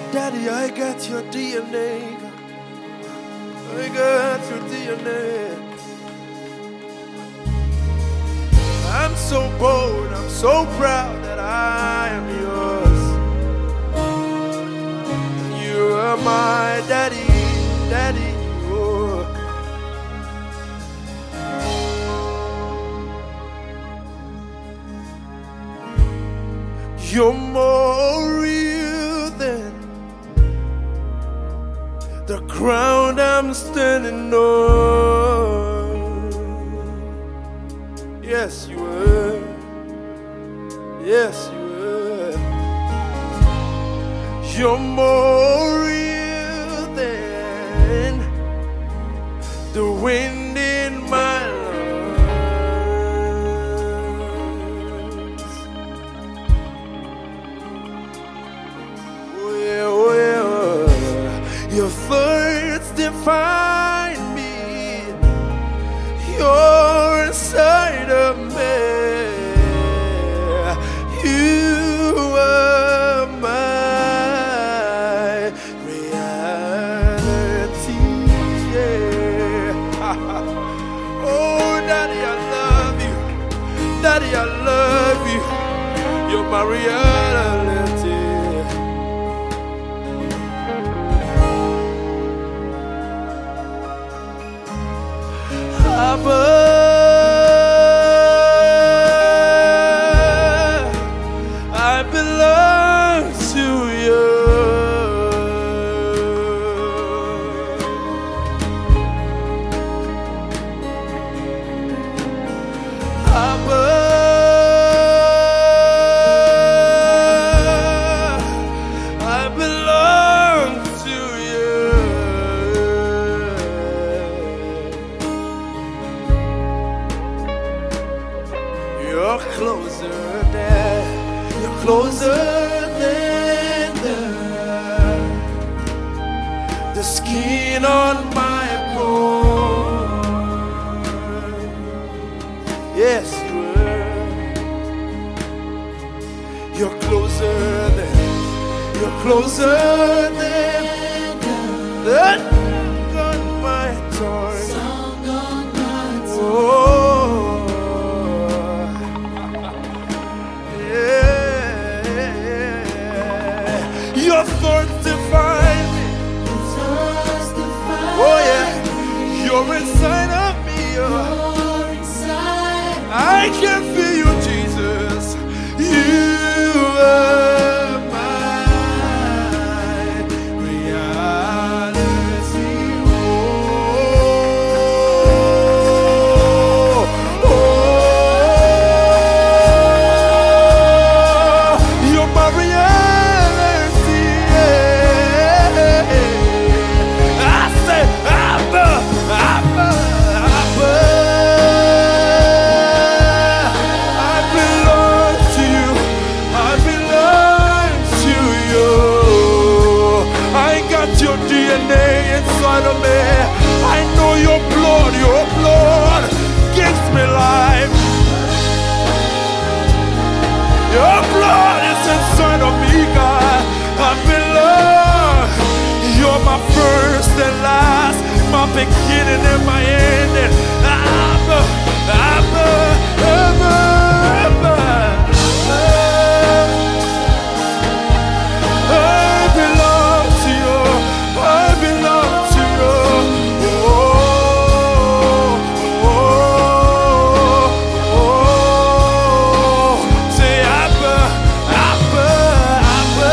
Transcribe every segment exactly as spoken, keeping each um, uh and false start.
Daddy, I got your D N A. I got your D N A. I'm so bold, I'm so proud that I am yours. You are my daddy, daddy. Oh. You're more real than the ground I'm standing on. Yes, you were. Yes, you were. You're more real than the wind in my lungs. Well, well, your thoughts define me. You're inside of me. You are my reality. Yeah. Oh, Daddy, I love you. Daddy, I love you. You're my reality. Abba, I belong to you. Abba, I belong to you. You're closer than, you're closer than the, the skin on my bone. Yes, you are. You're closer than, you're closer than the song on my tongue. Oh. Your thoughts define me. Oh yeah, you're inside of me. I can feel you, Jesus. You are my reality. Oh, oh, you're my reality. Inside of me, I know your blood, your blood gives me life. Your blood is inside of me, God. I belong. You're my first and last, my beginning and my ending. Abba, Abba, Abba, Abba. I belong to you. I belong to you. Oh, oh, oh, oh. Say Abba, Abba, Abba.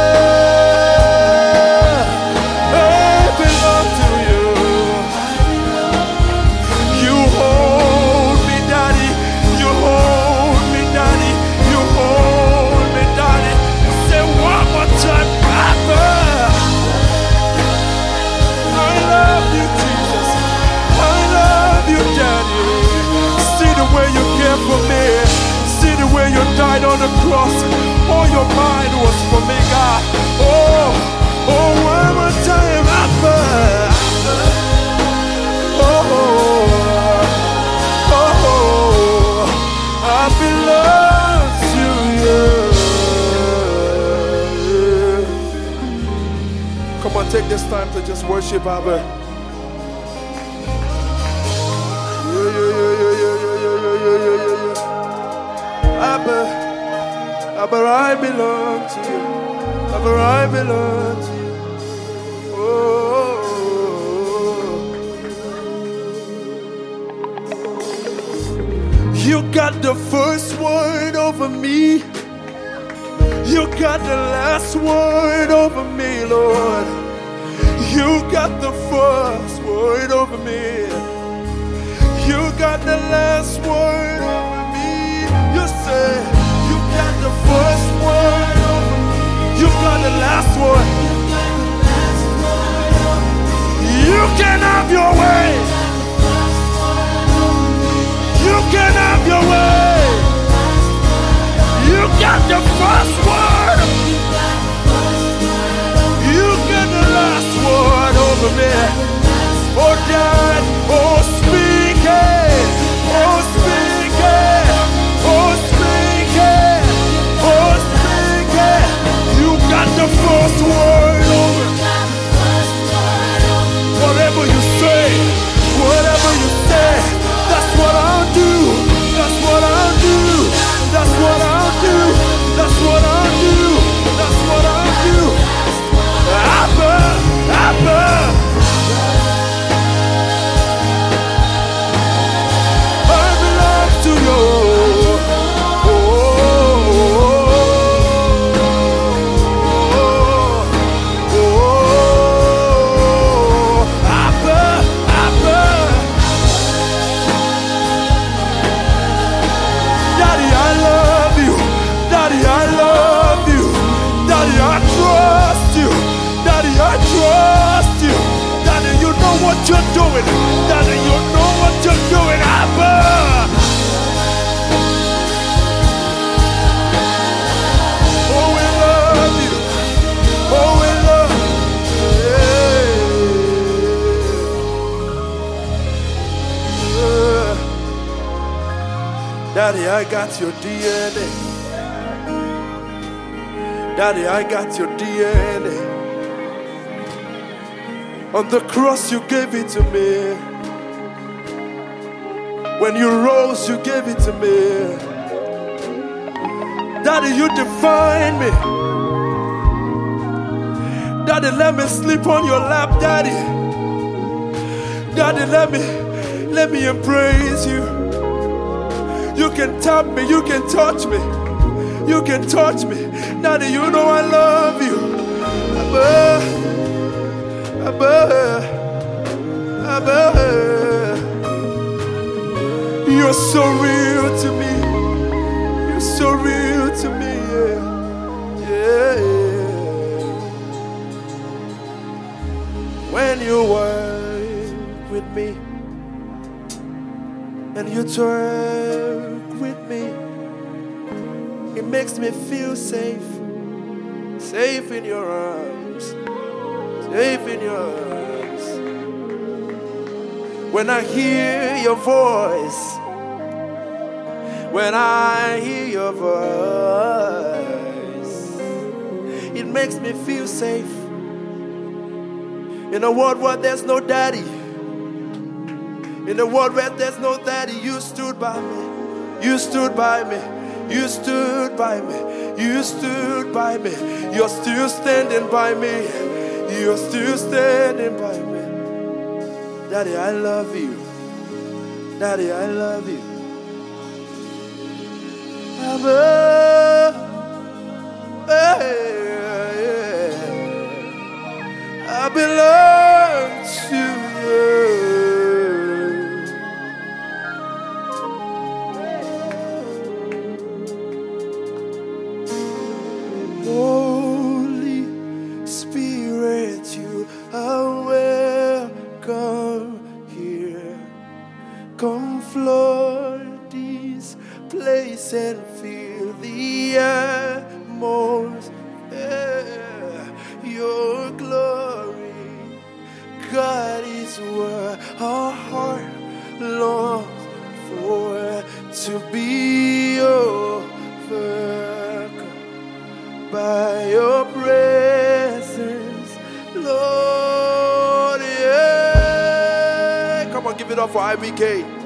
I belong to you. You hold me, Daddy. You hold me, Daddy. You hold me, Daddy. Say one more time, Abba. I love you, Jesus. I love you, Daddy. See the way you care for me. See the way you died on the cross. All your mind was for me, God. Oh, oh, one more time, Abba. Oh, oh, oh, I belong to you. take this time to just worship Abba. Yeah, yeah, yeah, yeah, yeah, yeah, yeah, yeah, yeah, yeah. Abba, Abba, I belong to you. Abba, I belong to you. Oh, you got the first word over me. You got the last word over me, Lord. You got the first word over me. You got the last word over me. You say, you got the first word over me. You got the last word. You can have your way. You can have your way. You got the first word. You got the last word over me. Oh God, oh speak it, oh speak it, oh speak it, oh speak it. You got the first word over. Whatever you say, whatever you say, that's what I'll do. That's what I'll do. That's what I'll do. That's what I'll do. That's what I'll do. Abba, Abba. I belong to you. Oh, oh, oh, Abba, Abba. Daddy, I love you. Daddy, I love you. Daddy, I trust you. Daddy, I trust you. Daddy, you know what you're doing. Daddy, you know what you're doing. Abba. Oh, we love you. Oh, we love you. Yeah. Daddy, I got your D N A. Daddy, I got your D N A. On the cross, you gave it to me. When you rose, you gave it to me. Daddy, you define me. Daddy, let me sleep on your lap, Daddy. Daddy, let me, let me embrace you. You can tap me, you can touch me. You can touch me. Daddy, you know I love you. Abba, Abba, Abba. You're so real to me. You're so real to me. Yeah. Yeah. When you work with me and you talk with me, it makes me feel safe, safe in your arms, safe in your arms. When I hear your voice, when I hear your voice, it makes me feel safe. In a world where there's no daddy, in a world where there's no daddy, you stood by me, you stood by me. You stood by me. You stood by me. You're still standing by me. You're still standing by me. Daddy, I love you. Daddy, I love you. Abba, hey, I belong to you. Holy Spirit, you are welcome here. Come flood this place and fill the atmosphere. Your glory, God, is what our heart longs for, to be overcome by your presence, Lord, yeah. Come on, give it up for I B K.